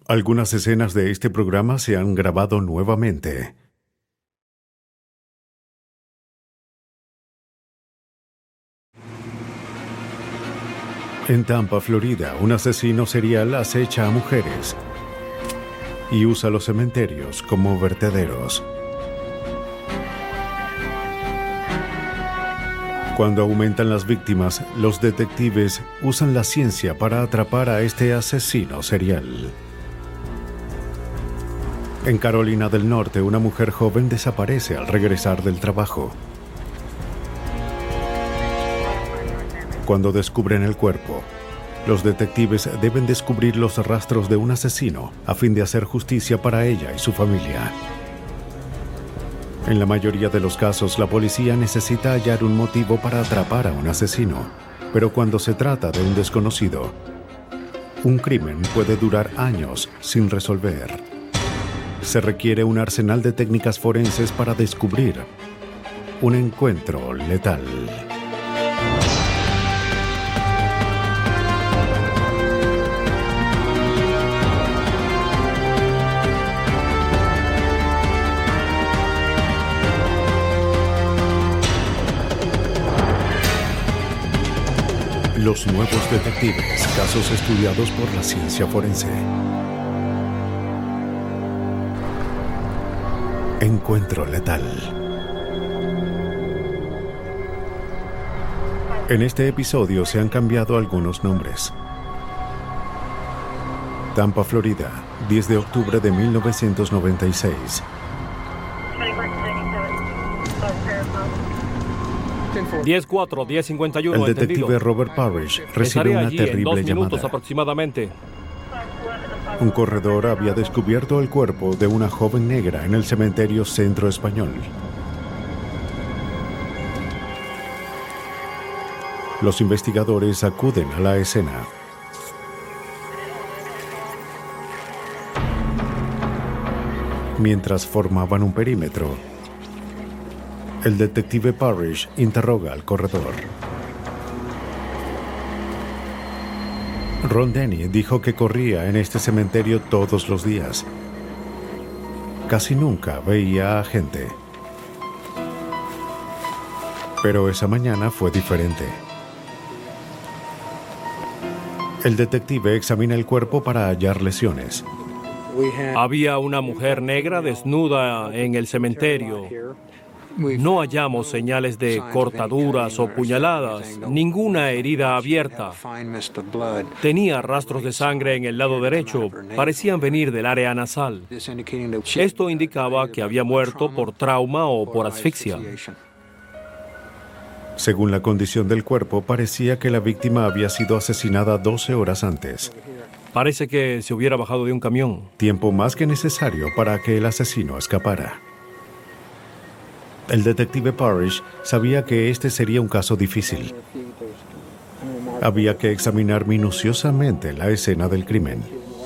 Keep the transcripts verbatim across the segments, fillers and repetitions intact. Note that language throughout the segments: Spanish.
Algunas escenas de este programa se han grabado nuevamente. En Tampa, Florida, un asesino serial acecha a mujeres y usa los cementerios como vertederos. Cuando aumentan las víctimas, los detectives usan la ciencia para atrapar a este asesino serial. En Carolina del Norte, una mujer joven desaparece al regresar del trabajo. Cuando descubren el cuerpo, los detectives deben descubrir los rastros de un asesino a fin de hacer justicia para ella y su familia. En la mayoría de los casos, la policía necesita hallar un motivo para atrapar a un asesino, pero cuando se trata de un desconocido, un crimen puede durar años sin resolver. Se requiere un arsenal de técnicas forenses para descubrir un encuentro letal. Los nuevos detectives, casos estudiados por la ciencia forense. Encuentro letal. En este episodio se han cambiado algunos nombres. Tampa, Florida, diez de octubre de mil novecientos noventa y seis. diez cuatro, diez cincuenta y uno, El detective entendido. Robert Parrish recibe Estaré una allí en terrible dos minutos llamada. aproximadamente. Un corredor había descubierto el cuerpo de una joven negra en el cementerio Centro Español. Los investigadores acuden a la escena. Mientras formaban un perímetro, el detective Parrish interroga al corredor. Ron Denny dijo que corría en este cementerio todos los días. Casi nunca veía a gente. Pero esa mañana fue diferente. El detective examina el cuerpo para hallar lesiones. Había una mujer negra desnuda en el cementerio. No hallamos señales de cortaduras o puñaladas, ninguna herida abierta. Tenía rastros de sangre en el lado derecho, parecían venir del área nasal. Esto indicaba que había muerto por trauma o por asfixia. Según la condición del cuerpo, parecía que la víctima había sido asesinada doce horas antes. Parece que se hubiera bajado de un camión. Tiempo más que necesario para que el asesino escapara. El detective Parrish sabía que este sería un caso difícil. Había que examinar minuciosamente la escena del crimen.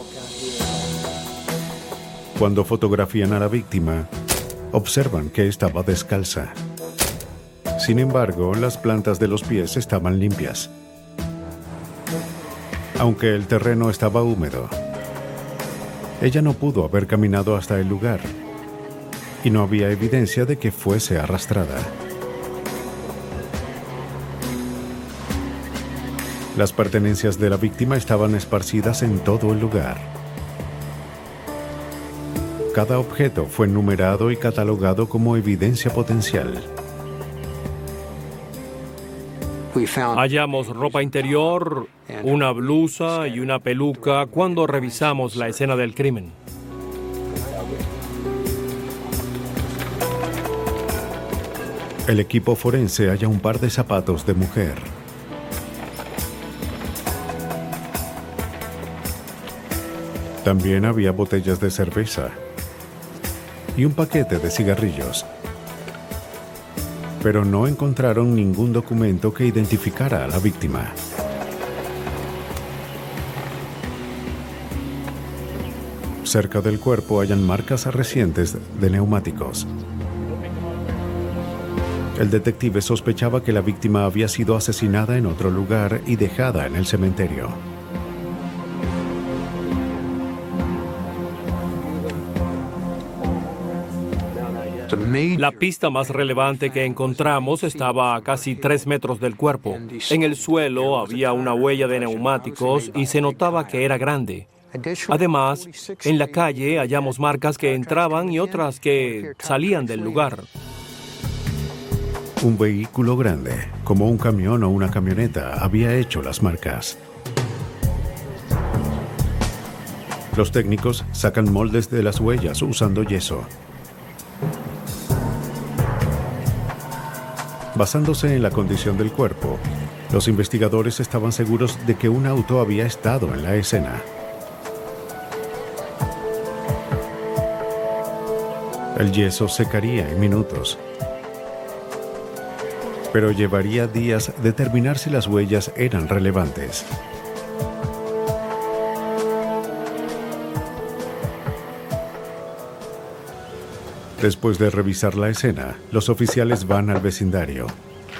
Cuando fotografían a la víctima, observan que estaba descalza. Sin embargo, las plantas de los pies estaban limpias, aunque el terreno estaba húmedo. Ella no pudo haber caminado hasta el lugar, y no había evidencia de que fuese arrastrada. Las pertenencias de la víctima estaban esparcidas en todo el lugar. Cada objeto fue numerado y catalogado como evidencia potencial. Hallamos ropa interior, una blusa y una peluca cuando revisamos la escena del crimen. El equipo forense halla un par de zapatos de mujer. También había botellas de cerveza y un paquete de cigarrillos. Pero no encontraron ningún documento que identificara a la víctima. Cerca del cuerpo hallan marcas recientes de neumáticos. El detective sospechaba que la víctima había sido asesinada en otro lugar y dejada en el cementerio. La pista más relevante que encontramos estaba a casi tres metros del cuerpo. En el suelo había una huella de neumáticos y se notaba que era grande. Además, en la calle hallamos marcas que entraban y otras que salían del lugar. Un vehículo grande, como un camión o una camioneta, había hecho las marcas. Los técnicos sacan moldes de las huellas usando yeso. Basándose en la condición del cuerpo, los investigadores estaban seguros de que un auto había estado en la escena. El yeso secaría en minutos, pero llevaría días determinar si las huellas eran relevantes. Después de revisar la escena, los oficiales van al vecindario,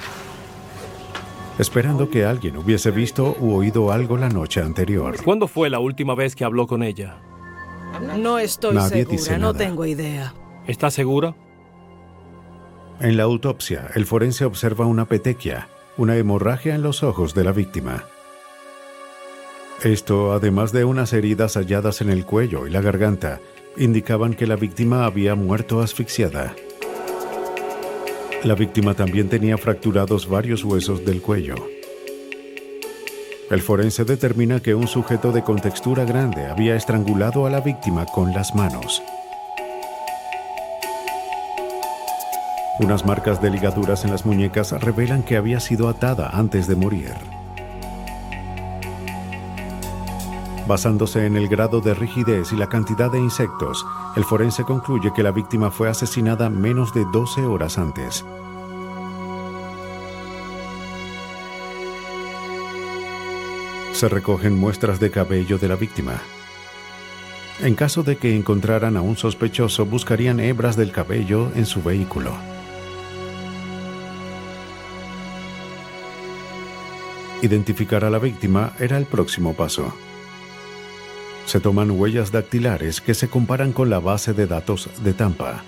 esperando que alguien hubiese visto u oído algo la noche anterior. ¿Cuándo fue la última vez que habló con ella? No estoy Nadie dice segura, no nada. tengo idea. ¿Está segura? En la autopsia, el forense observa una petequia, una hemorragia en los ojos de la víctima. Esto, además de unas heridas halladas en el cuello y la garganta, indicaban que la víctima había muerto asfixiada. La víctima también tenía fracturados varios huesos del cuello. El forense determina que un sujeto de contextura grande había estrangulado a la víctima con las manos. Unas marcas de ligaduras en las muñecas revelan que había sido atada antes de morir. Basándose en el grado de rigidez y la cantidad de insectos, el forense concluye que la víctima fue asesinada menos de doce horas antes. Se recogen muestras de cabello de la víctima. En caso de que encontraran a un sospechoso, buscarían hebras del cabello en su vehículo. Identificar a la víctima era el próximo paso. Se toman huellas dactilares que se comparan con la base de datos de Tampa.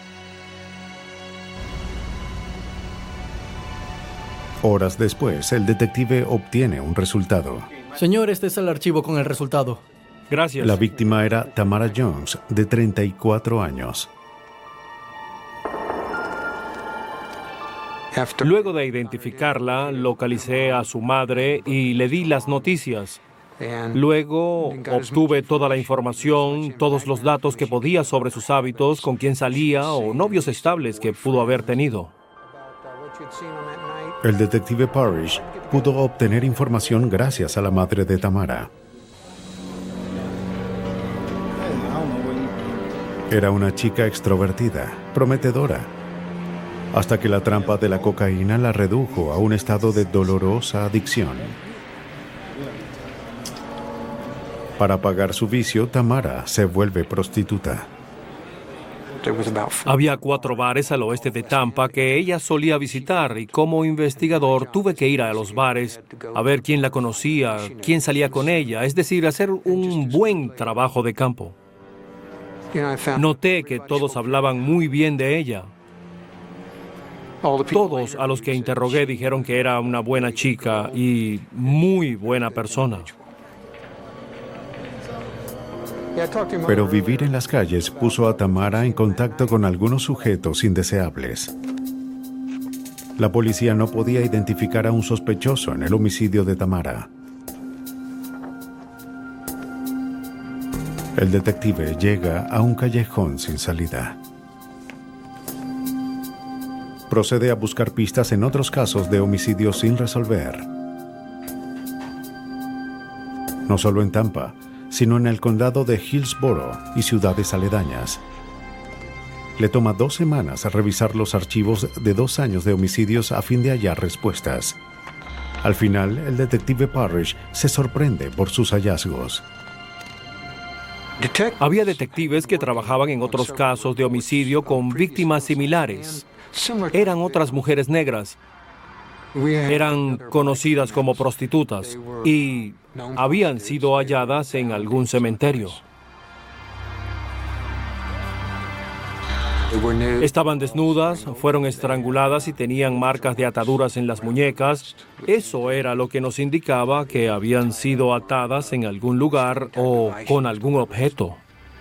Horas después, el detective obtiene un resultado. Señor, este es el archivo con el resultado. Gracias. La víctima era Tamara Jones, de treinta y cuatro años. Luego de identificarla, localicé a su madre y le di las noticias. Luego obtuve toda la información, todos los datos que podía sobre sus hábitos, con quién salía o novios estables que pudo haber tenido. El detective Parrish pudo obtener información gracias a la madre de Tamara. Era una chica extrovertida, prometedora, hasta que la trampa de la cocaína la redujo a un estado de dolorosa adicción. Para pagar su vicio, Tamara se vuelve prostituta. Había cuatro bares al oeste de Tampa que ella solía visitar y como investigador tuve que ir a los bares a ver quién la conocía, quién salía con ella, es decir, hacer un buen trabajo de campo. Noté que todos hablaban muy bien de ella. Todos a los que interrogué dijeron que era una buena chica y muy buena persona. Pero vivir en las calles puso a Tamara en contacto con algunos sujetos indeseables. La policía no podía identificar a un sospechoso en el homicidio de Tamara. El detective llega a un callejón sin salida. Procede a buscar pistas en otros casos de homicidios sin resolver. No solo en Tampa, sino en el condado de Hillsborough y ciudades aledañas. Le toma dos semanas a revisar los archivos de dos años de homicidios a fin de hallar respuestas. Al final, el detective Parrish se sorprende por sus hallazgos. Había detectives que trabajaban en otros casos de homicidio con víctimas similares. Eran otras mujeres negras. Eran conocidas como prostitutas y habían sido halladas en algún cementerio. Estaban desnudas, fueron estranguladas y tenían marcas de ataduras en las muñecas. Eso era lo que nos indicaba que habían sido atadas en algún lugar o con algún objeto.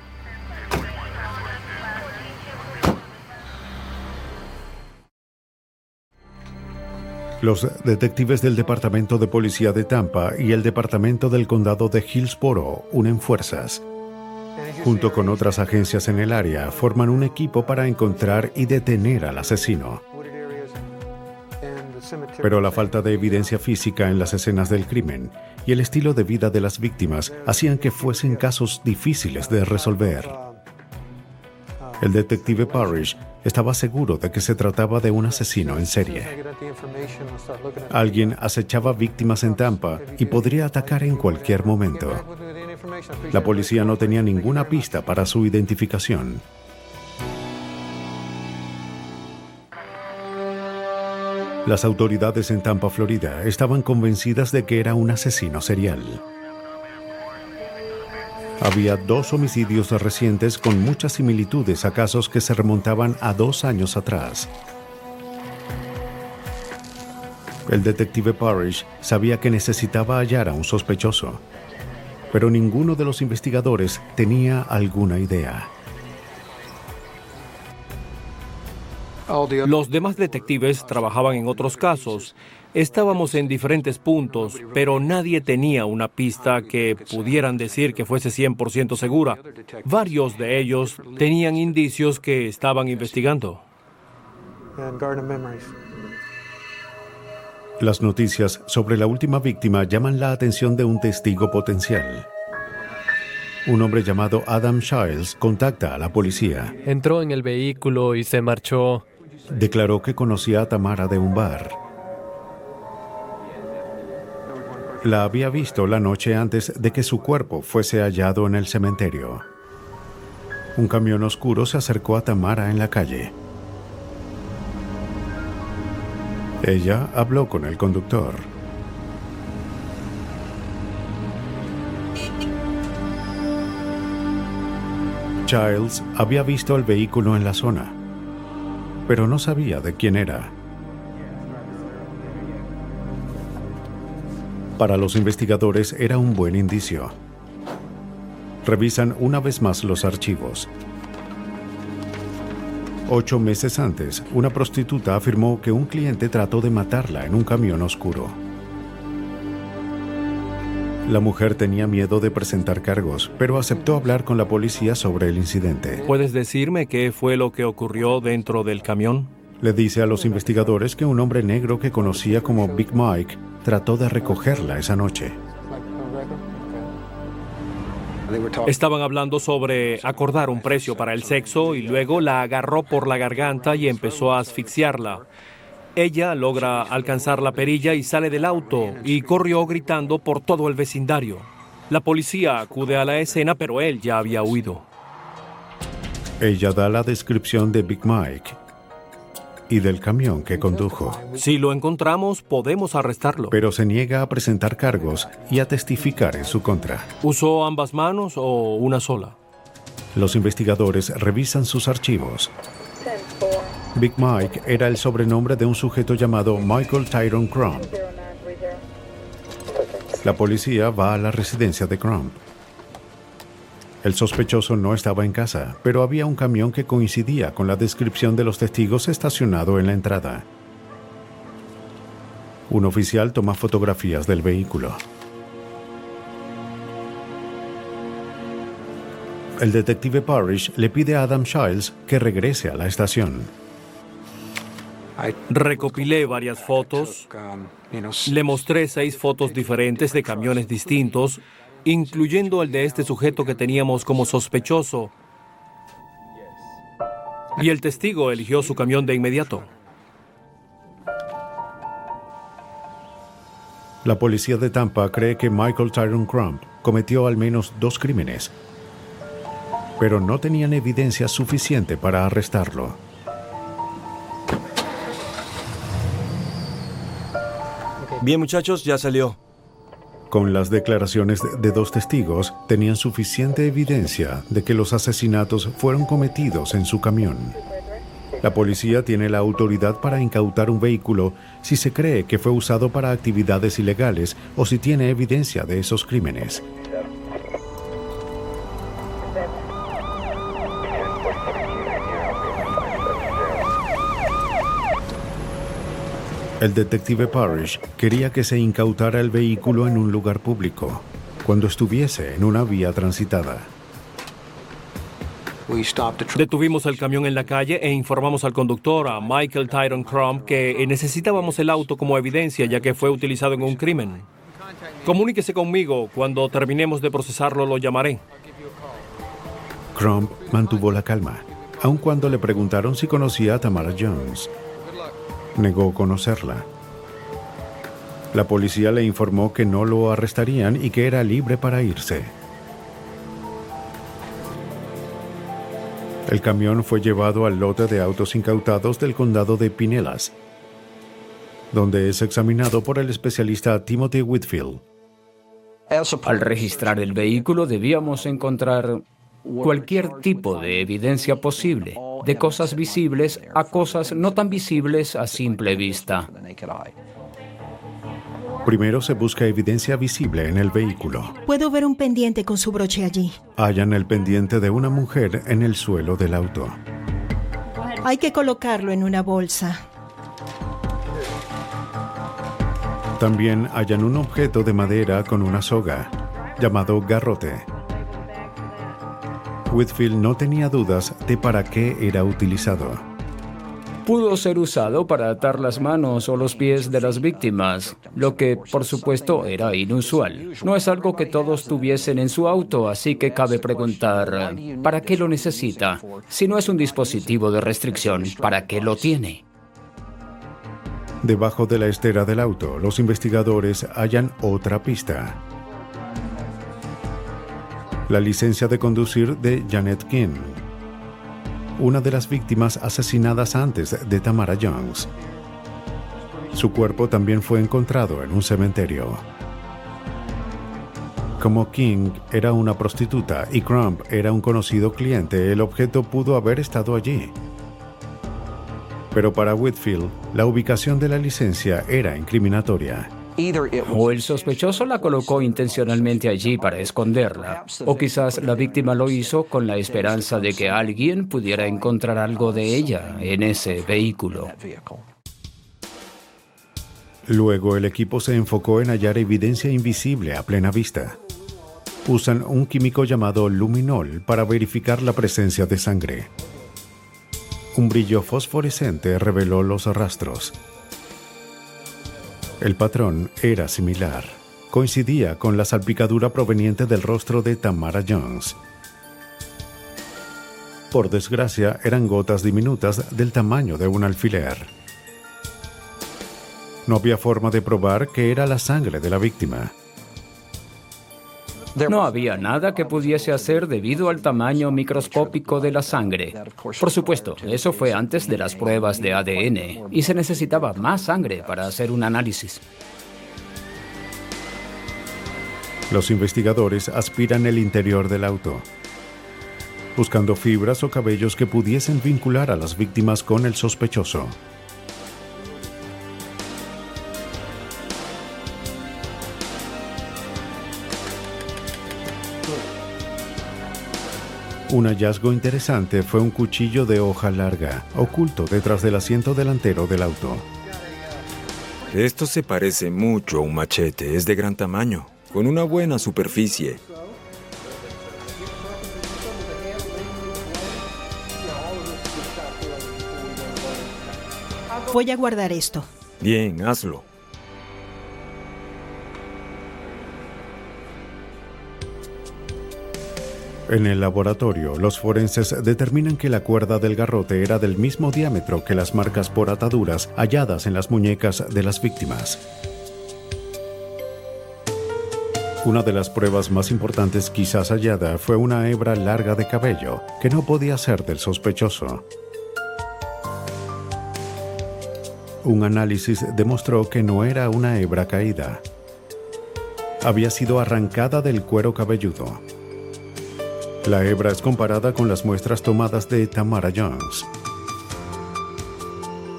Los detectives del Departamento de Policía de Tampa y el Departamento del Condado de Hillsborough unen fuerzas. Junto con otras agencias en el área, forman un equipo para encontrar y detener al asesino. Pero la falta de evidencia física en las escenas del crimen y el estilo de vida de las víctimas hacían que fuesen casos difíciles de resolver. El detective Parrish estaba seguro de que se trataba de un asesino en serie. Alguien acechaba víctimas en Tampa y podría atacar en cualquier momento. La policía no tenía ninguna pista para su identificación. Las autoridades en Tampa, Florida, estaban convencidas de que era un asesino serial. Había dos homicidios recientes con muchas similitudes a casos que se remontaban a dos años atrás. El detective Parrish sabía que necesitaba hallar a un sospechoso, pero ninguno de los investigadores tenía alguna idea. Los demás detectives trabajaban en otros casos. Estábamos en diferentes puntos, pero nadie tenía una pista que pudieran decir que fuese cien por ciento segura. Varios de ellos tenían indicios que estaban investigando. Las noticias sobre la última víctima llaman la atención de un testigo potencial. Un hombre llamado Adam Childs contacta a la policía. Entró en el vehículo y se marchó. Declaró que conocía a Tamara de un bar. La había visto la noche antes de que su cuerpo fuese hallado en el cementerio. Un camión oscuro se acercó a Tamara en la calle. Ella habló con el conductor. Childs había visto el vehículo en la zona, pero no sabía de quién era. Para los investigadores era un buen indicio. Revisan una vez más los archivos. Ocho meses antes, una prostituta afirmó que un cliente trató de matarla en un camión oscuro. La mujer tenía miedo de presentar cargos, pero aceptó hablar con la policía sobre el incidente. ¿Puedes decirme qué fue lo que ocurrió dentro del camión? Le dice a los investigadores que un hombre negro que conocía como Big Mike trató de recogerla esa noche. Estaban hablando sobre acordar un precio para el sexo y luego la agarró por la garganta y empezó a asfixiarla. Ella logra alcanzar la perilla y sale del auto y corrió gritando por todo el vecindario. La policía acude a la escena, pero él ya había huido. Ella da la descripción de Big Mike y del camión que condujo. Si lo encontramos, podemos arrestarlo. Pero se niega a presentar cargos y a testificar en su contra. ¿Usó ambas manos o una sola? Los investigadores revisan sus archivos. Big Mike era el sobrenombre de un sujeto llamado Michael Tyrone Crump. La policía va a la residencia de Crump. El sospechoso no estaba en casa, pero había un camión que coincidía con la descripción de los testigos estacionado en la entrada. Un oficial toma fotografías del vehículo. El detective Parrish le pide a Adam Childs que regrese a la estación. Recopilé varias fotos. Le mostré seis fotos diferentes de camiones distintos, incluyendo el de este sujeto que teníamos como sospechoso. Y el testigo eligió su camión de inmediato. La policía de Tampa cree que Michael Tyrone Crump cometió al menos dos crímenes, pero no tenían evidencia suficiente para arrestarlo. Bien, muchachos, ya salió. Con las declaraciones de dos testigos, tenían suficiente evidencia de que los asesinatos fueron cometidos en su camión. La policía tiene la autoridad para incautar un vehículo si se cree que fue usado para actividades ilegales o si tiene evidencia de esos crímenes. El detective Parrish quería que se incautara el vehículo en un lugar público, cuando estuviese en una vía transitada. Detuvimos el camión en la calle e informamos al conductor, a Michael Tyrone Crump, que necesitábamos el auto como evidencia ya que fue utilizado en un crimen. Comuníquese conmigo. Cuando terminemos de procesarlo, lo llamaré. Crump mantuvo la calma, aun cuando le preguntaron si conocía a Tamara Jones. Negó conocerla. La policía le informó que no lo arrestarían y que era libre para irse. El camión fue llevado al lote de autos incautados del condado de Pinellas, donde es examinado por el especialista Timothy Whitfield. Al registrar el vehículo debíamos encontrar cualquier tipo de evidencia posible, de cosas visibles a cosas no tan visibles a simple vista. Primero se busca evidencia visible en el vehículo. Puedo ver un pendiente con su broche allí. Hallan el pendiente de una mujer en el suelo del auto. Hay que colocarlo en una bolsa. También hallan un objeto de madera con una soga, llamado garrote. Whitfield no tenía dudas de para qué era utilizado. Pudo ser usado para atar las manos o los pies de las víctimas, lo que, por supuesto, era inusual. No es algo que todos tuviesen en su auto, así que cabe preguntar, ¿para qué lo necesita? Si no es un dispositivo de restricción, ¿para qué lo tiene? Debajo de la estera del auto, los investigadores hallan otra pista. La licencia de conducir de Janet King, una de las víctimas asesinadas antes de Tamara Jones. Su cuerpo también fue encontrado en un cementerio. Como King era una prostituta y Crump era un conocido cliente, el objeto pudo haber estado allí. Pero para Whitfield, la ubicación de la licencia era incriminatoria. O el sospechoso la colocó intencionalmente allí para esconderla, o quizás la víctima lo hizo con la esperanza de que alguien pudiera encontrar algo de ella en ese vehículo. Luego el equipo se enfocó en hallar evidencia invisible a plena vista. Usan un químico llamado luminol para verificar la presencia de sangre. Un brillo fosforescente reveló los rastros. El patrón era similar. Coincidía con la salpicadura proveniente del rostro de Tamara Jones. Por desgracia, eran gotas diminutas del tamaño de un alfiler. No había forma de probar que era la sangre de la víctima. No había nada que pudiese hacer debido al tamaño microscópico de la sangre. Por supuesto, eso fue antes de las pruebas de A D N y se necesitaba más sangre para hacer un análisis. Los investigadores aspiran el interior del auto, buscando fibras o cabellos que pudiesen vincular a las víctimas con el sospechoso. Un hallazgo interesante fue un cuchillo de hoja larga, oculto detrás del asiento delantero del auto. Esto se parece mucho a un machete, es de gran tamaño, con una buena superficie. Voy a guardar esto. Bien, hazlo. En el laboratorio, los forenses determinan que la cuerda del garrote era del mismo diámetro que las marcas por ataduras halladas en las muñecas de las víctimas. Una de las pruebas más importantes quizás hallada fue una hebra larga de cabello, que no podía ser del sospechoso. Un análisis demostró que no era una hebra caída. Había sido arrancada del cuero cabelludo. La hebra es comparada con las muestras tomadas de Tamara Jones.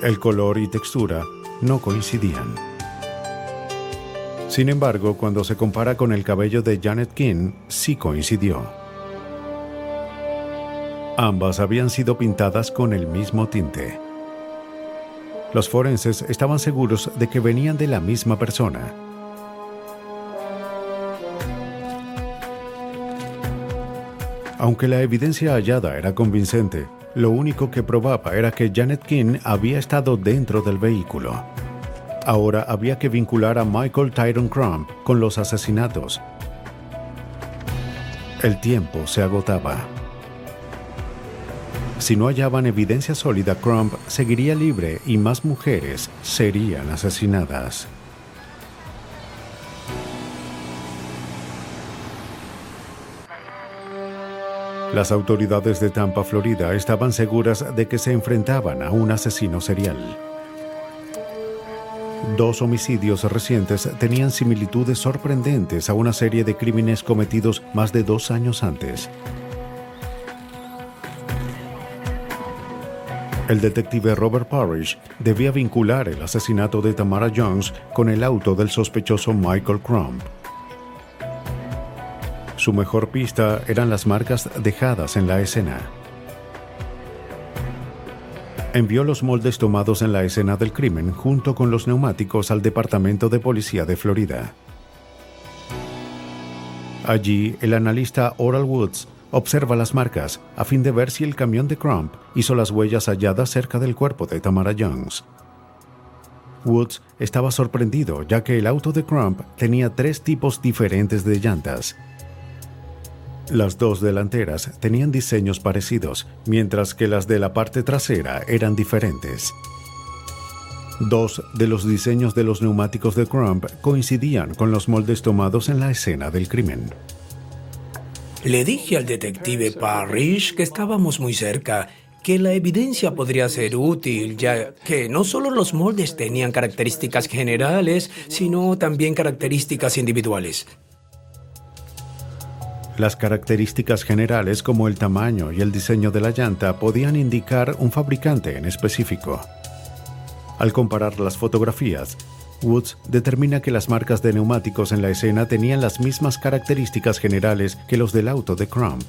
El color y textura no coincidían. Sin embargo, cuando se compara con el cabello de Janet King, sí coincidió. Ambas habían sido pintadas con el mismo tinte. Los forenses estaban seguros de que venían de la misma persona. Aunque la evidencia hallada era convincente, lo único que probaba era que Janet King había estado dentro del vehículo. Ahora había que vincular a Michael Tyrone Crump con los asesinatos. El tiempo se agotaba. Si no hallaban evidencia sólida, Crump seguiría libre y más mujeres serían asesinadas. Las autoridades de Tampa, Florida, estaban seguras de que se enfrentaban a un asesino serial. Dos homicidios recientes tenían similitudes sorprendentes a una serie de crímenes cometidos más de dos años antes. El detective Robert Parrish debía vincular el asesinato de Tamara Jones con el auto del sospechoso Michael Crump. Su mejor pista eran las marcas dejadas en la escena. Envió los moldes tomados en la escena del crimen junto con los neumáticos al Departamento de Policía de Florida. Allí, el analista Oral Woods observa las marcas a fin de ver si el camión de Crump hizo las huellas halladas cerca del cuerpo de Tamara Jones. Woods estaba sorprendido ya que el auto de Crump tenía tres tipos diferentes de llantas. Las dos delanteras tenían diseños parecidos, mientras que las de la parte trasera eran diferentes. Dos de los diseños de los neumáticos de Crump coincidían con los moldes tomados en la escena del crimen. Le dije al detective Parrish que estábamos muy cerca, que la evidencia podría ser útil, ya que no solo los moldes tenían características generales, sino también características individuales. Las características generales como el tamaño y el diseño de la llanta podían indicar un fabricante en específico. Al comparar las fotografías, Woods determina que las marcas de neumáticos en la escena tenían las mismas características generales que los del auto de Crump.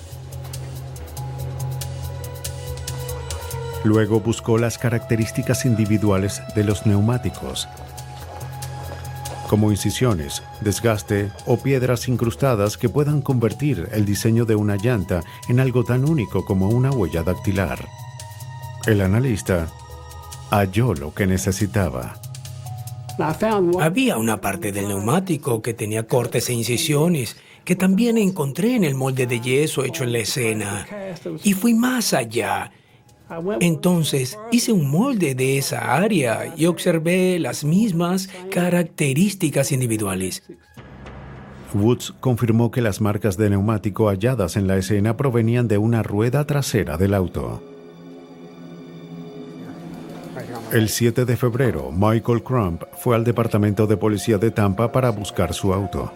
Luego buscó las características individuales de los neumáticos, como incisiones, desgaste o piedras incrustadas que puedan convertir el diseño de una llanta en algo tan único como una huella dactilar. El analista halló lo que necesitaba. Había una parte del neumático que tenía cortes e incisiones, que también encontré en el molde de yeso hecho en la escena. Y fui más allá. Entonces hice un molde de esa área y observé las mismas características individuales. Woods confirmó que las marcas de neumático halladas en la escena provenían de una rueda trasera del auto. El siete de febrero, Michael Crump fue al Departamento de Policía de Tampa para buscar su auto.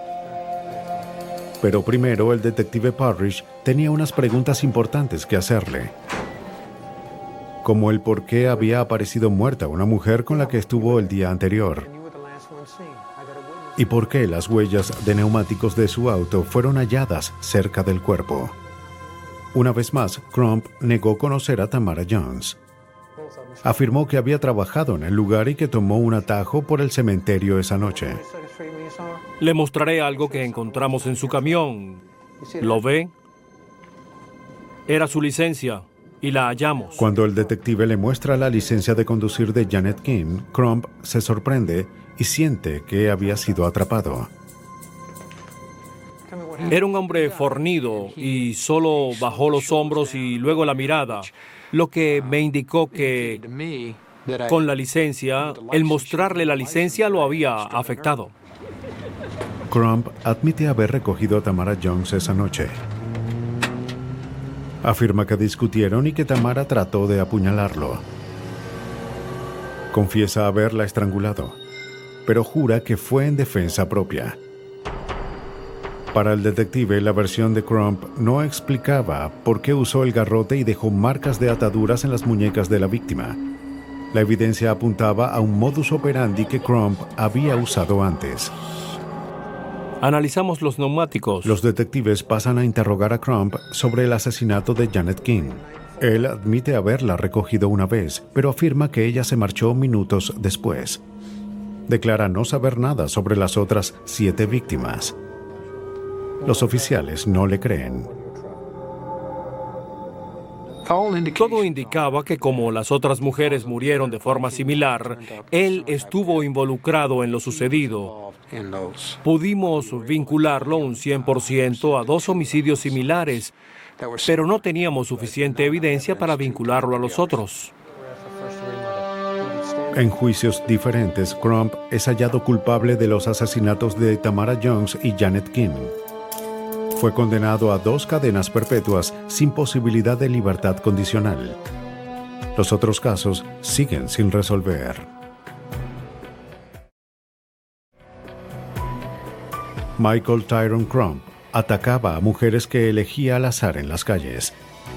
Pero primero el detective Parrish tenía unas preguntas importantes que hacerle, como el por qué había aparecido muerta una mujer con la que estuvo el día anterior, y por qué las huellas de neumáticos de su auto fueron halladas cerca del cuerpo. Una vez más, Crump negó conocer a Tamara Jones. Afirmó que había trabajado en el lugar y que tomó un atajo por el cementerio esa noche. Le mostraré algo que encontramos en su camión. ¿Lo ve? Era su licencia. Y la hallamos. Cuando el detective le muestra la licencia de conducir de Janet King, Crump se sorprende y siente que había sido atrapado. Era un hombre fornido y solo bajó los hombros y luego la mirada, lo que me indicó que con la licencia, el mostrarle la licencia lo había afectado. Crump admite haber recogido a Tamara Jones esa noche. Afirma que discutieron y que Tamara trató de apuñalarlo. Confiesa haberla estrangulado, pero jura que fue en defensa propia. Para el detective, la versión de Crump no explicaba por qué usó el garrote y dejó marcas de ataduras en las muñecas de la víctima. La evidencia apuntaba a un modus operandi que Crump había usado antes. Analizamos los neumáticos. Los detectives pasan a interrogar a Crump sobre el asesinato de Janet King. Él admite haberla recogido una vez, pero afirma que ella se marchó minutos después. Declara no saber nada sobre las otras siete víctimas. Los oficiales no le creen. Todo indicaba que como las otras mujeres murieron de forma similar, él estuvo involucrado en lo sucedido. Pudimos vincularlo un cien por ciento a dos homicidios similares, pero no teníamos suficiente evidencia para vincularlo a los otros. En juicios diferentes, Crump es hallado culpable de los asesinatos de Tamara Jones y Janet King. Fue condenado a dos cadenas perpetuas sin posibilidad de libertad condicional. Los otros casos siguen sin resolver. Michael Tyrone Crump atacaba a mujeres que elegía al azar en las calles.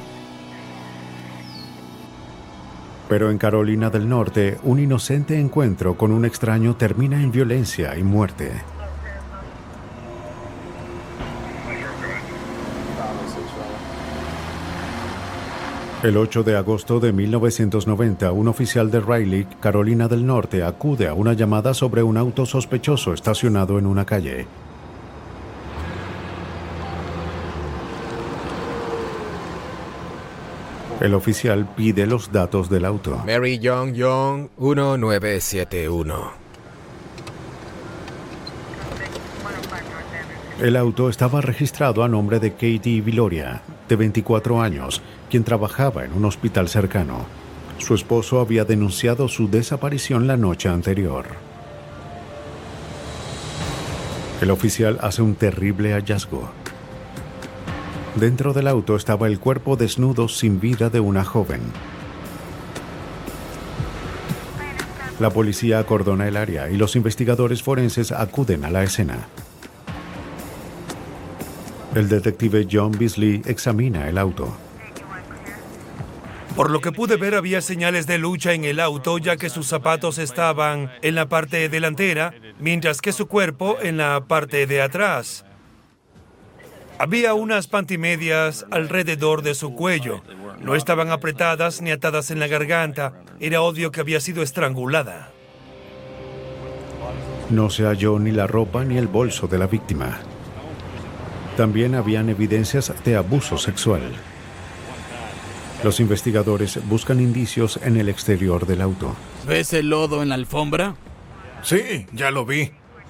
Pero en Carolina del Norte, un inocente encuentro con un extraño termina en violencia y muerte. El ocho de agosto de mil novecientos noventa, un oficial de Raleigh, Carolina del Norte, acude a una llamada sobre un auto sospechoso estacionado en una calle. El oficial pide los datos del auto. Mary Young Young uno nueve siete uno. El auto estaba registrado a nombre de Katie Viloria, de veinticuatro años, quien trabajaba en un hospital cercano. Su esposo había denunciado su desaparición la noche anterior. El oficial hace un terrible hallazgo. Dentro del auto estaba el cuerpo desnudo sin vida de una joven. La policía acordona el área y los investigadores forenses acuden a la escena. El detective John Beasley examina el auto. Por lo que pude ver, había señales de lucha en el auto, ya que sus zapatos estaban en la parte delantera, mientras que su cuerpo en la parte de atrás. Había unas pantimedias alrededor de su cuello. No estaban apretadas ni atadas en la garganta. Era obvio que había sido estrangulada. No se halló ni la ropa ni el bolso de la víctima. También habían evidencias de abuso sexual. Los investigadores buscan indicios en el exterior del auto. ¿Ves el lodo en la alfombra? Sí, ya lo vi.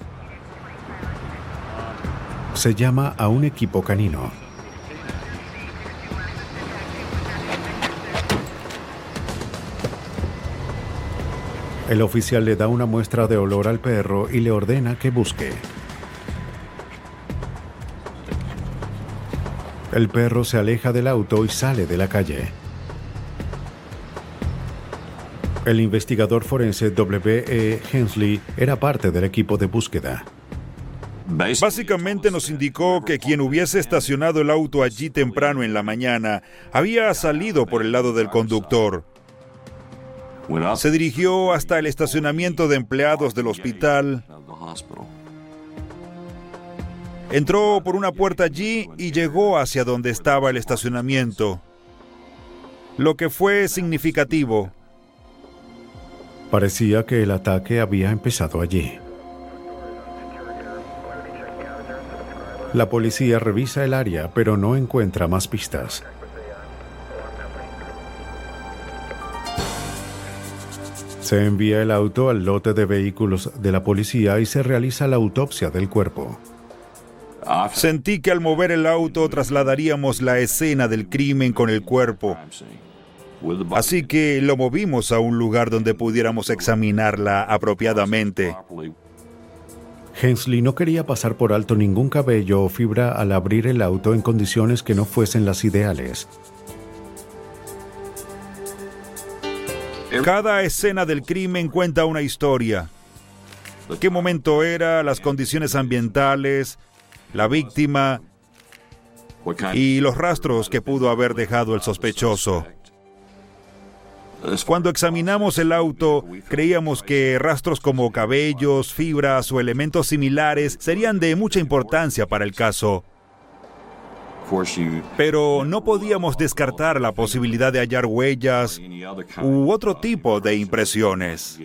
Se llama a un equipo canino. El oficial le da una muestra de olor al perro y le ordena que busque. El perro se aleja del auto y sale de la calle. El investigador forense W E Hensley era parte del equipo de búsqueda. Básicamente nos indicó que quien hubiese estacionado el auto allí temprano en la mañana había salido por el lado del conductor. Se dirigió hasta el estacionamiento de empleados del hospital. Entró por una puerta allí y llegó hacia donde estaba el estacionamiento. Lo que fue significativo. Parecía que el ataque había empezado allí. La policía revisa el área, pero no encuentra más pistas. Se envía el auto al lote de vehículos de la policía y se realiza la autopsia del cuerpo. Sentí que al mover el auto trasladaríamos la escena del crimen con el cuerpo. Así que lo movimos a un lugar donde pudiéramos examinarla apropiadamente. Hensley no quería pasar por alto ningún cabello o fibra al abrir el auto en condiciones que no fuesen las ideales. Cada escena del crimen cuenta una historia. ¿Qué momento era? Las condiciones ambientales, la víctima y los rastros que pudo haber dejado el sospechoso. Cuando examinamos el auto, creíamos que rastros como cabellos, fibras o elementos similares serían de mucha importancia para el caso. Pero no podíamos descartar la posibilidad de hallar huellas u otro tipo de impresiones.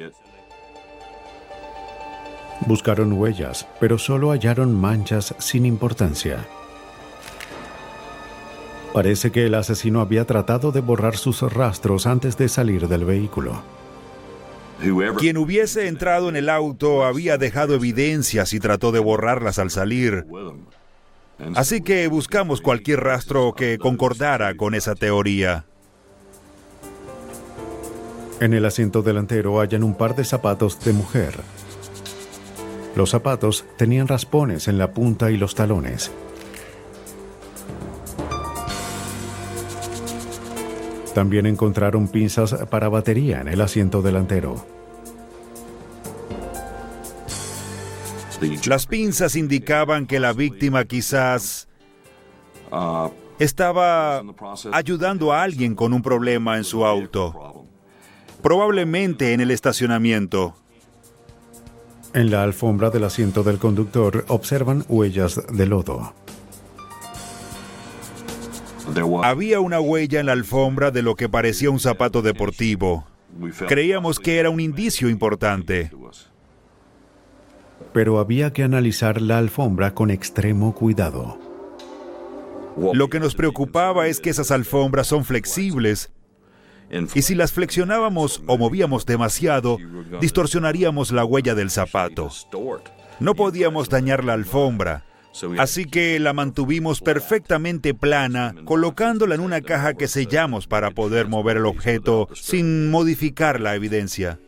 Buscaron huellas, pero solo hallaron manchas sin importancia. Parece que el asesino había tratado de borrar sus rastros antes de salir del vehículo. Quien hubiese entrado en el auto había dejado evidencias y trató de borrarlas al salir. Así que buscamos cualquier rastro que concordara con esa teoría. En el asiento delantero hallan un par de zapatos de mujer. Los zapatos tenían raspones en la punta y los talones. También encontraron pinzas para batería en el asiento delantero. Las pinzas indicaban que la víctima quizás estaba ayudando a alguien con un problema en su auto, probablemente en el estacionamiento. En la alfombra del asiento del conductor observan huellas de lodo. Había una huella en la alfombra de lo que parecía un zapato deportivo. Creíamos que era un indicio importante. Pero había que analizar la alfombra con extremo cuidado. Lo que nos preocupaba es que esas alfombras son flexibles y si las flexionábamos o movíamos demasiado, distorsionaríamos la huella del zapato. No podíamos dañar la alfombra, así que la mantuvimos perfectamente plana, colocándola en una caja que sellamos para poder mover el objeto sin modificar la evidencia.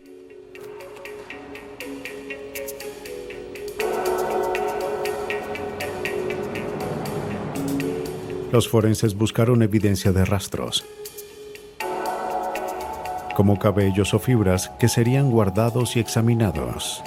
Los forenses buscaron evidencia de rastros, como cabellos o fibras que serían guardados y examinados.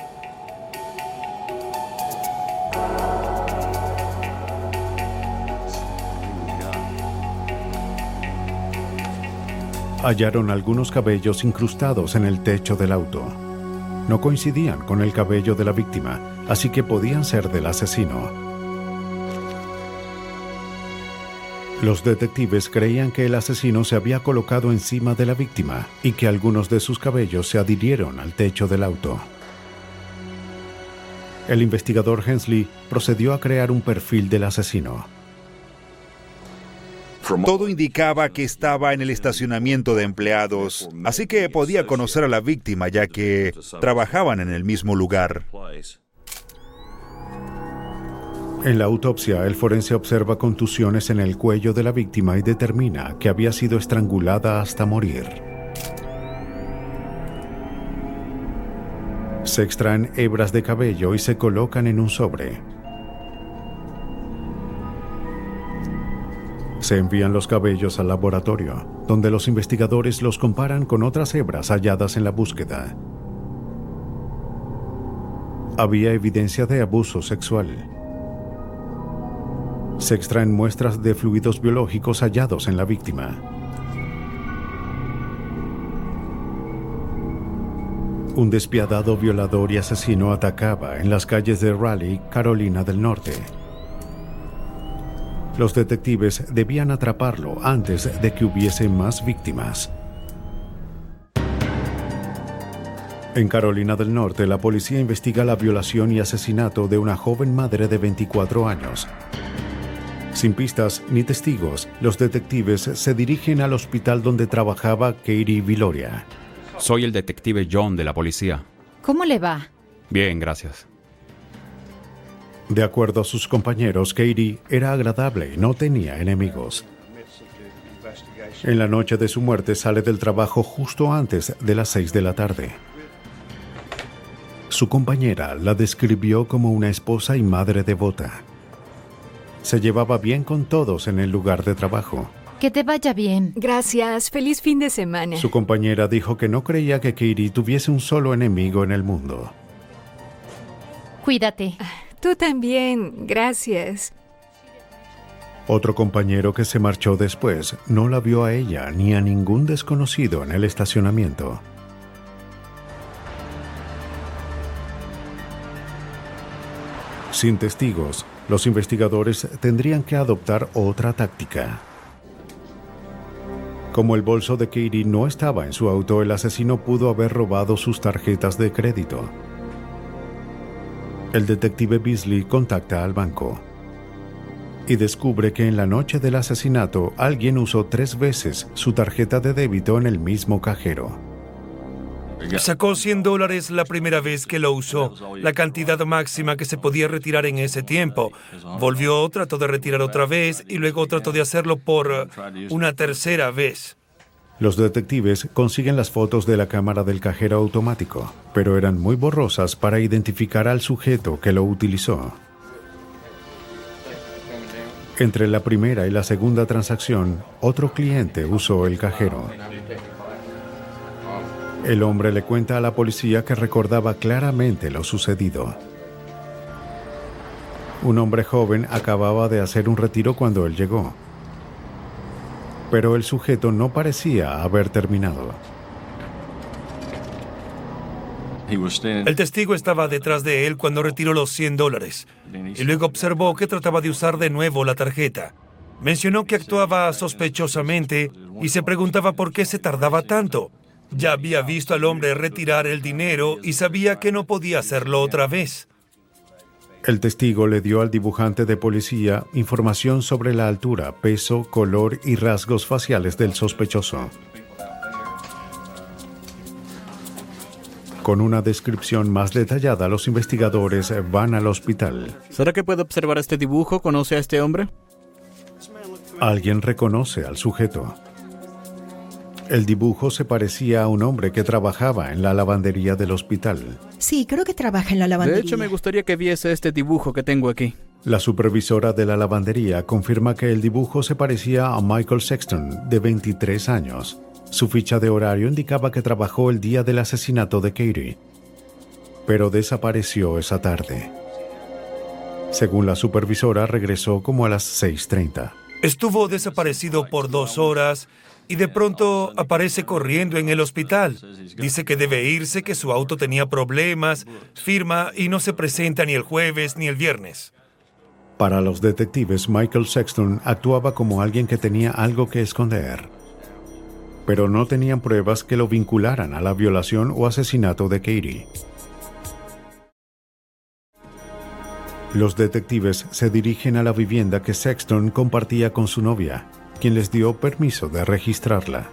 Hallaron algunos cabellos incrustados en el techo del auto. No coincidían con el cabello de la víctima, así que podían ser del asesino. Los detectives creían que el asesino se había colocado encima de la víctima y que algunos de sus cabellos se adhirieron al techo del auto. El investigador Hensley procedió a crear un perfil del asesino. Todo indicaba que estaba en el estacionamiento de empleados, así que podía conocer a la víctima ya que trabajaban en el mismo lugar. En la autopsia, el forense observa contusiones en el cuello de la víctima y determina que había sido estrangulada hasta morir. Se extraen hebras de cabello y se colocan en un sobre. Se envían los cabellos al laboratorio, donde los investigadores los comparan con otras hebras halladas en la búsqueda. Había evidencia de abuso sexual. Se extraen muestras de fluidos biológicos hallados en la víctima. Un despiadado violador y asesino atacaba en las calles de Raleigh, Carolina del Norte. Los detectives debían atraparlo antes de que hubiese más víctimas. En Carolina del Norte, la policía investiga la violación y asesinato de una joven madre de veinticuatro años. Sin pistas ni testigos, los detectives se dirigen al hospital donde trabajaba Katie Viloria. Soy el detective John de la policía. ¿Cómo le va? Bien, gracias. De acuerdo a sus compañeros, Katie era agradable y no tenía enemigos. En la noche de su muerte sale del trabajo justo antes de las seis de la tarde. Su compañera la describió como una esposa y madre devota. Se llevaba bien con todos en el lugar de trabajo. Que te vaya bien. Gracias. Feliz fin de semana. Su compañera dijo que no creía que Katie tuviese un solo enemigo en el mundo. Cuídate. Tú también. Gracias. Otro compañero que se marchó después no la vio a ella ni a ningún desconocido en el estacionamiento. Sin testigos, los investigadores tendrían que adoptar otra táctica. Como el bolso de Katie no estaba en su auto, el asesino pudo haber robado sus tarjetas de crédito. El detective Beasley contacta al banco y descubre que en la noche del asesinato alguien usó tres veces su tarjeta de débito en el mismo cajero. Sacó cien dólares la primera vez que lo usó, la cantidad máxima que se podía retirar en ese tiempo. Volvió, trató de retirar otra vez y luego trató de hacerlo por una tercera vez. Los detectives consiguen las fotos de la cámara del cajero automático, pero eran muy borrosas para identificar al sujeto que lo utilizó. Entre la primera y la segunda transacción, otro cliente usó el cajero. El hombre le cuenta a la policía que recordaba claramente lo sucedido. Un hombre joven acababa de hacer un retiro cuando él llegó, pero el sujeto no parecía haber terminado. El testigo estaba detrás de él cuando retiró los cien dólares y luego observó que trataba de usar de nuevo la tarjeta. Mencionó que actuaba sospechosamente y se preguntaba por qué se tardaba tanto. Ya había visto al hombre retirar el dinero y sabía que no podía hacerlo otra vez. El testigo le dio al dibujante de policía información sobre la altura, peso, color y rasgos faciales del sospechoso. Con una descripción más detallada, los investigadores van al hospital. ¿Será que puede observar este dibujo? ¿Conoce a este hombre? Alguien reconoce al sujeto. El dibujo se parecía a un hombre que trabajaba en la lavandería del hospital. Sí, creo que trabaja en la lavandería. De hecho, me gustaría que viese este dibujo que tengo aquí. La supervisora de la lavandería confirma que el dibujo se parecía a Michael Sexton, de veintitrés años. Su ficha de horario indicaba que trabajó el día del asesinato de Katie, pero desapareció esa tarde. Según la supervisora, regresó como a las seis treinta. Estuvo desaparecido por dos horas y de pronto aparece corriendo en el hospital. Dice que debe irse, que su auto tenía problemas, firma y no se presenta ni el jueves ni el viernes. Para los detectives, Michael Sexton actuaba como alguien que tenía algo que esconder, pero no tenían pruebas que lo vincularan a la violación o asesinato de Katie. Los detectives se dirigen a la vivienda que Sexton compartía con su novia, quien les dio permiso de registrarla.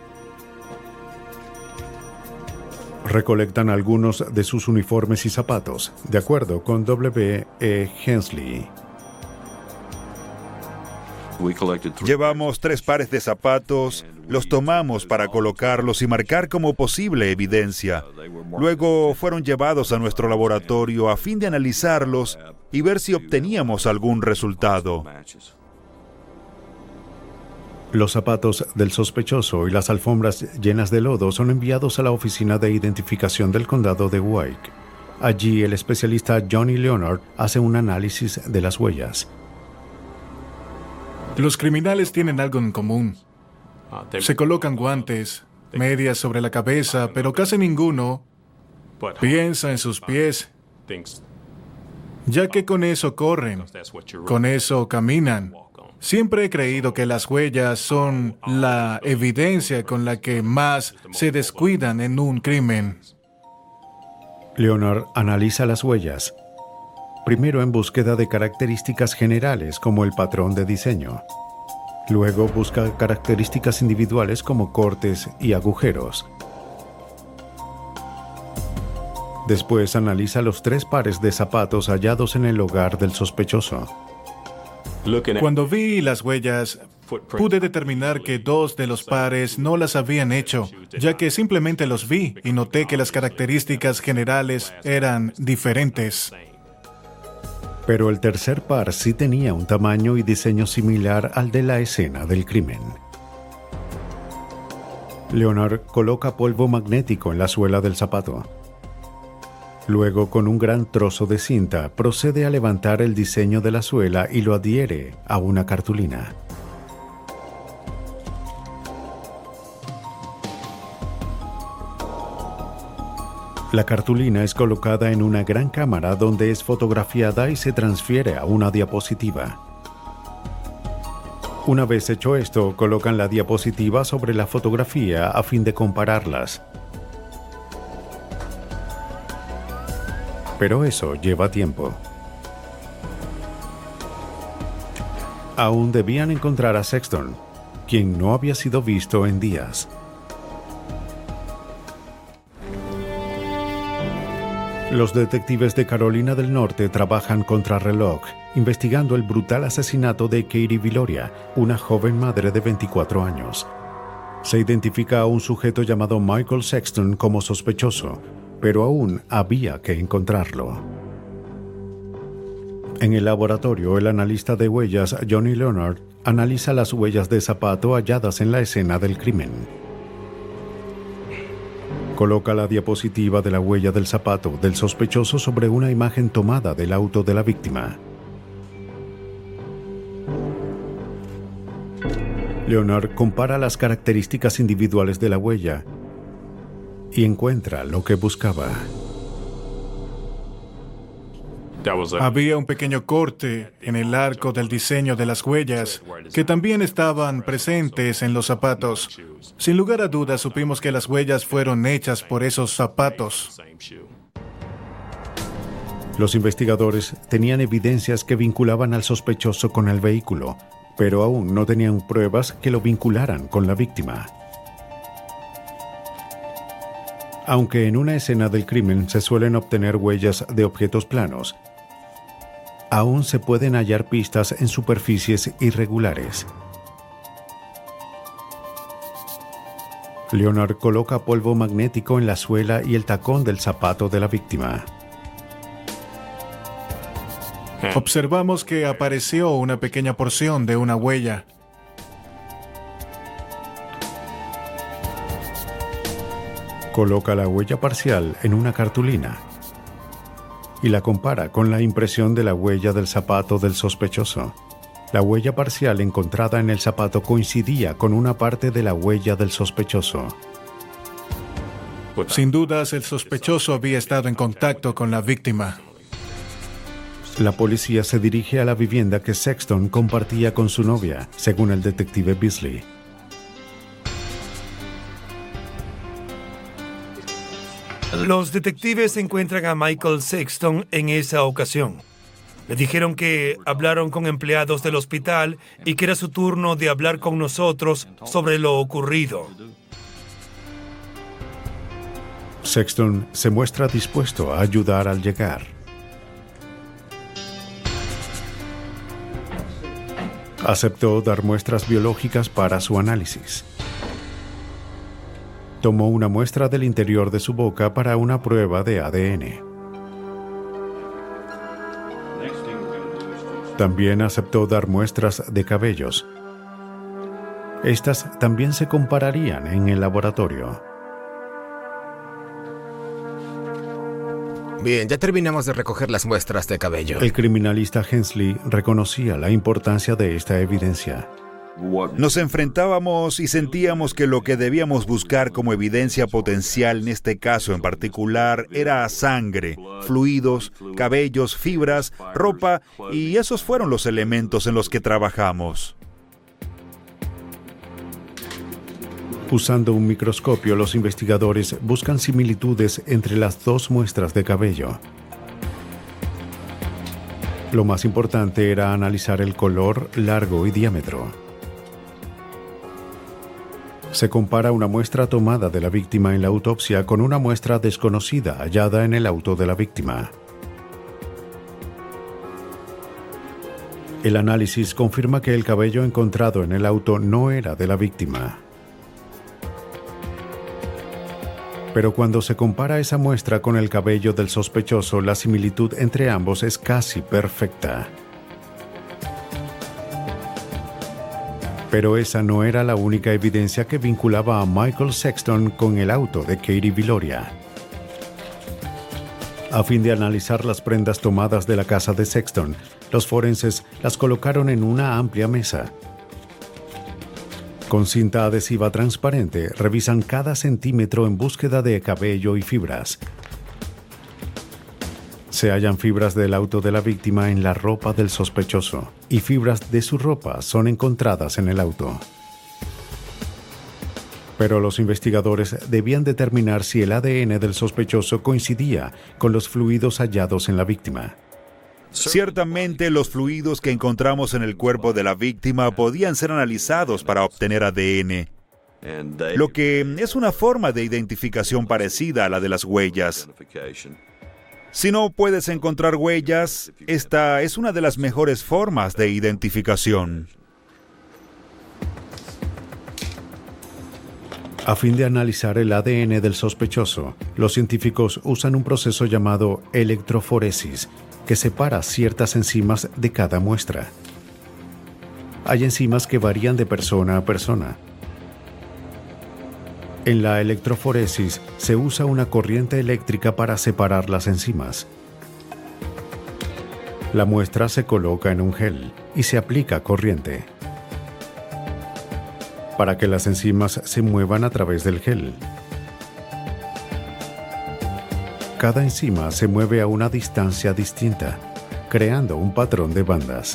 Recolectan algunos de sus uniformes y zapatos, de acuerdo con W E Hensley. Llevamos tres pares de zapatos, los tomamos para colocarlos y marcar como posible evidencia. Luego fueron llevados a nuestro laboratorio a fin de analizarlos y ver si obteníamos algún resultado. Los zapatos del sospechoso y las alfombras llenas de lodo son enviados a la oficina de identificación del condado de Wake. Allí el especialista Johnny Leonard hace un análisis de las huellas. Los criminales tienen algo en común. Se colocan guantes, medias sobre la cabeza, pero casi ninguno piensa en sus pies, ya que con eso corren, con eso caminan. Siempre he creído que las huellas son la evidencia con la que más se descuidan en un crimen. Leonard analiza las huellas, primero en búsqueda de características generales como el patrón de diseño. Luego busca características individuales como cortes y agujeros. Después analiza los tres pares de zapatos hallados en el hogar del sospechoso. Cuando vi las huellas, pude determinar que dos de los pares no las habían hecho, ya que simplemente los vi y noté que las características generales eran diferentes. Pero el tercer par sí tenía un tamaño y diseño similar al de la escena del crimen. Leonard coloca polvo magnético en la suela del zapato. Luego, con un gran trozo de cinta, procede a levantar el diseño de la suela y lo adhiere a una cartulina. La cartulina es colocada en una gran cámara donde es fotografiada y se transfiere a una diapositiva. Una vez hecho esto, colocan la diapositiva sobre la fotografía a fin de compararlas. Pero eso lleva tiempo. Aún debían encontrar a Sexton, quien no había sido visto en días. Los detectives de Carolina del Norte trabajan contrarreloj, investigando el brutal asesinato de Katie Viloria, una joven madre de veinticuatro años. Se identifica a un sujeto llamado Michael Sexton como sospechoso, pero aún había que encontrarlo. En el laboratorio, el analista de huellas Johnny Leonard analiza las huellas de zapato halladas en la escena del crimen. Coloca la diapositiva de la huella del zapato del sospechoso sobre una imagen tomada del auto de la víctima. Leonard compara las características individuales de la huella y encuentra lo que buscaba. Había un pequeño corte en el arco del diseño de las huellas que también estaban presentes en los zapatos. Sin lugar a dudas, supimos que las huellas fueron hechas por esos zapatos. Los investigadores tenían evidencias que vinculaban al sospechoso con el vehículo, pero aún no tenían pruebas que lo vincularan con la víctima. Aunque en una escena del crimen se suelen obtener huellas de objetos planos, aún se pueden hallar pistas en superficies irregulares. Leonard coloca polvo magnético en la suela y el tacón del zapato de la víctima. Observamos que apareció una pequeña porción de una huella. Coloca la huella parcial en una cartulina y la compara con la impresión de la huella del zapato del sospechoso. La huella parcial encontrada en el zapato coincidía con una parte de la huella del sospechoso. Sin dudas, el sospechoso había estado en contacto con la víctima. La policía se dirige a la vivienda que Sexton compartía con su novia, según el detective Beasley. Los detectives encuentran a Michael Sexton en esa ocasión. Le dijeron que hablaron con empleados del hospital y que era su turno de hablar con nosotros sobre lo ocurrido. Sexton se muestra dispuesto a ayudar al llegar. Aceptó dar muestras biológicas para su análisis. Tomó una muestra del interior de su boca para una prueba de A D N. También aceptó dar muestras de cabellos. Estas también se compararían en el laboratorio. Bien, ya terminamos de recoger las muestras de cabello. El criminalista Hensley reconocía la importancia de esta evidencia. Nos enfrentábamos y sentíamos que lo que debíamos buscar como evidencia potencial en este caso en particular era sangre, fluidos, cabellos, fibras, ropa, y esos fueron los elementos en los que trabajamos. Usando un microscopio, los investigadores buscan similitudes entre las dos muestras de cabello. Lo más importante era analizar el color, largo y diámetro. Se compara una muestra tomada de la víctima en la autopsia con una muestra desconocida hallada en el auto de la víctima. El análisis confirma que el cabello encontrado en el auto no era de la víctima. Pero cuando se compara esa muestra con el cabello del sospechoso, la similitud entre ambos es casi perfecta. Pero esa no era la única evidencia que vinculaba a Michael Sexton con el auto de Katie Viloria. A fin de analizar las prendas tomadas de la casa de Sexton, los forenses las colocaron en una amplia mesa. Con cinta adhesiva transparente, revisan cada centímetro en búsqueda de cabello y fibras. Se hallan fibras del auto de la víctima en la ropa del sospechoso, y fibras de su ropa son encontradas en el auto. Pero los investigadores debían determinar si el A D N del sospechoso coincidía con los fluidos hallados en la víctima. Ciertamente los fluidos que encontramos en el cuerpo de la víctima podían ser analizados para obtener A D N, lo que es una forma de identificación parecida a la de las huellas. Si no puedes encontrar huellas, esta es una de las mejores formas de identificación. A fin de analizar el A D N del sospechoso, los científicos usan un proceso llamado electroforesis, que separa ciertas enzimas de cada muestra. Hay enzimas que varían de persona a persona. En la electroforesis se usa una corriente eléctrica para separar las enzimas. La muestra se coloca en un gel y se aplica corriente para que las enzimas se muevan a través del gel. Cada enzima se mueve a una distancia distinta, creando un patrón de bandas.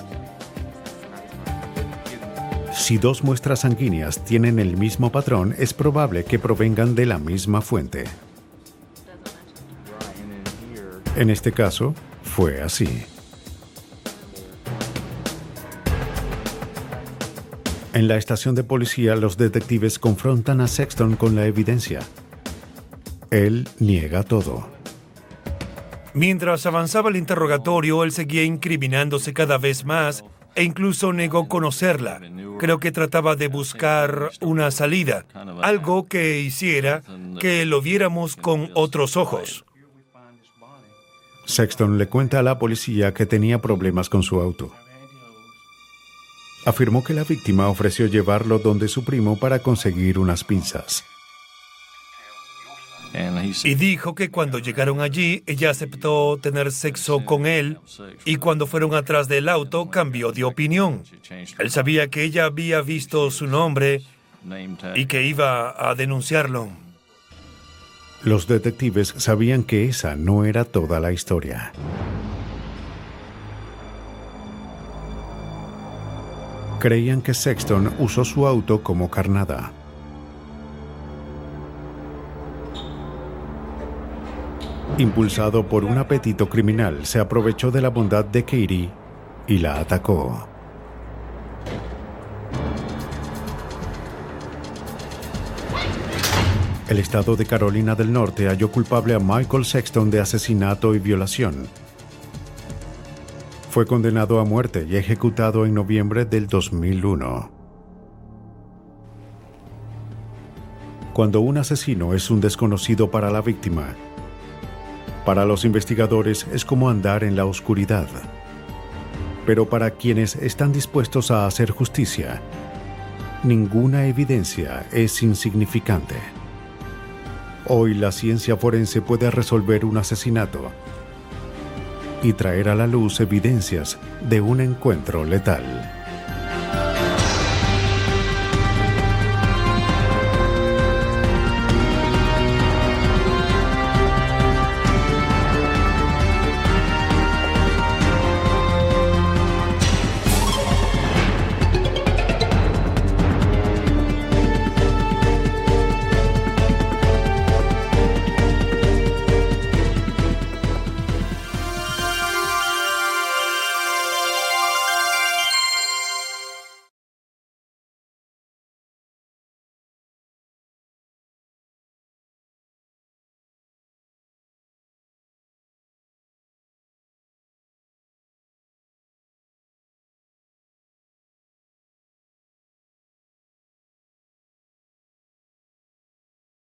Si dos muestras sanguíneas tienen el mismo patrón, es probable que provengan de la misma fuente. En este caso, fue así. En la estación de policía, los detectives confrontan a Sexton con la evidencia. Él niega todo. Mientras avanzaba el interrogatorio, él seguía incriminándose cada vez más e incluso negó conocerla. Creo que trataba de buscar una salida, algo que hiciera que lo viéramos con otros ojos. Sexton le cuenta a la policía que tenía problemas con su auto. Afirmó que la víctima ofreció llevarlo donde su primo para conseguir unas pinzas. Y dijo que cuando llegaron allí, ella aceptó tener sexo con él, y cuando fueron atrás del auto, cambió de opinión. Él sabía que ella había visto su nombre y que iba a denunciarlo. Los detectives sabían que esa no era toda la historia. Creían que Sexton usó su auto como carnada. Impulsado por un apetito criminal, se aprovechó de la bondad de Katie y la atacó. El estado de Carolina del Norte halló culpable a Michael Sexton de asesinato y violación. Fue condenado a muerte y ejecutado en noviembre del dos mil uno. Cuando un asesino es un desconocido para la víctima, para los investigadores es como andar en la oscuridad. Pero para quienes están dispuestos a hacer justicia, ninguna evidencia es insignificante. Hoy la ciencia forense puede resolver un asesinato y traer a la luz evidencias de un encuentro letal.